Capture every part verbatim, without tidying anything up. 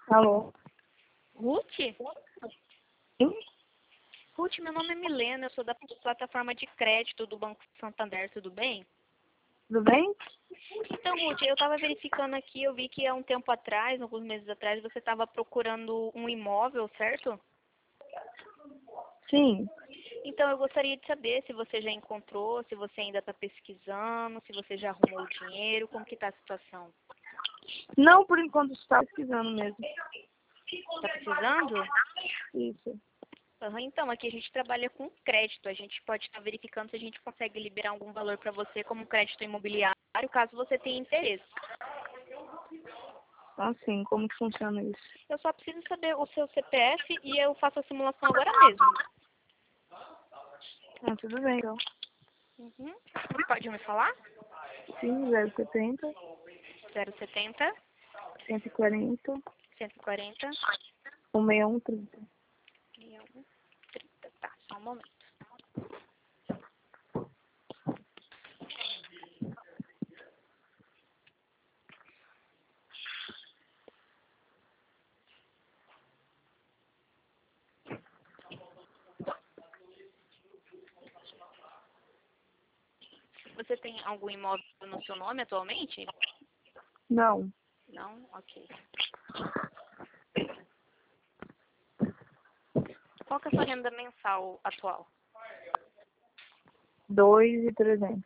Alô? Ruth? Sim? Ruth, meu nome é Milena, eu sou da plataforma de crédito do Banco Santander, tudo bem? Tudo bem? Então, Ruth, eu estava verificando aqui, eu vi que há um tempo atrás, alguns meses atrás, você estava procurando um imóvel, certo? Sim. Então, eu gostaria de saber se você já encontrou, se você ainda está pesquisando, se você já arrumou o dinheiro, como que está a situação? Não, por enquanto está pesquisando mesmo. Está precisando? Isso. Aham, então, aqui a gente trabalha com crédito. A gente pode estar verificando se a gente consegue liberar algum valor para você como crédito imobiliário, caso você tenha interesse. Assim, como que funciona isso? Eu só preciso saber o seu C P F e eu faço a simulação agora mesmo. Ah, tudo bem, então. Uhum. Pode me falar? Sim, zero setenta, zero setenta, cento e quarenta, cento e quarenta, um seis um trinta. trinta. Tá, só um momento. Você tem algum imóvel no seu nome atualmente? Não. Não? Ok. Qual que é a sua renda mensal atual? Dois e trezentos.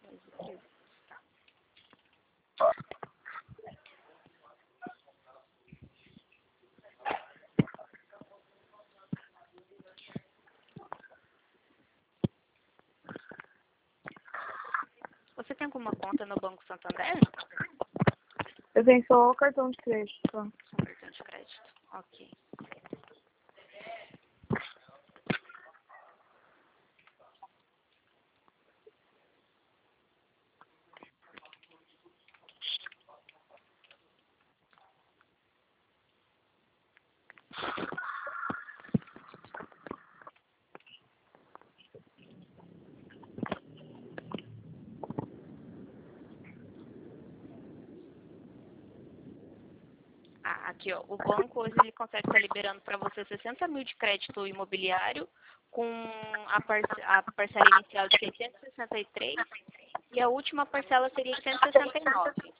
Você tem alguma conta no Banco Santander? Eu tenho só o cartão de crédito. Só. Só um cartão de crédito. Ok. Ah, aqui, ó. O banco hoje ele consegue estar liberando para você sessenta mil de crédito imobiliário com a, parce a parcela inicial de seiscentos e sessenta e três e a última parcela seria de cento e sessenta e nove.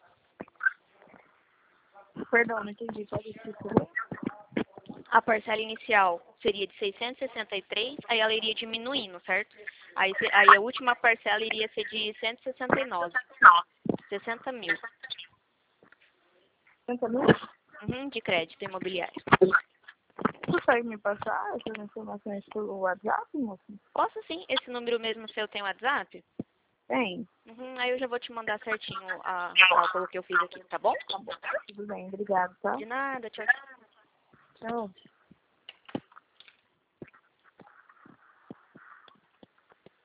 Perdão, não entendi. Pode repetir, por favor? A parcela inicial seria de seiscentos e sessenta e três, aí ela iria diminuindo, certo? Aí, se- aí a última parcela iria ser de cento e sessenta e nove. sessenta mil. sessenta mil? Uhum, de crédito imobiliário. Consegue me passar essas informações pelo WhatsApp, moça? Posso sim, esse número mesmo seu tem WhatsApp? Tem. Uhum, aí eu já vou te mandar certinho a cálculo que eu fiz aqui, tá bom? Tudo bem, obrigado, tá? De nada, tchau, tchau. Tchau.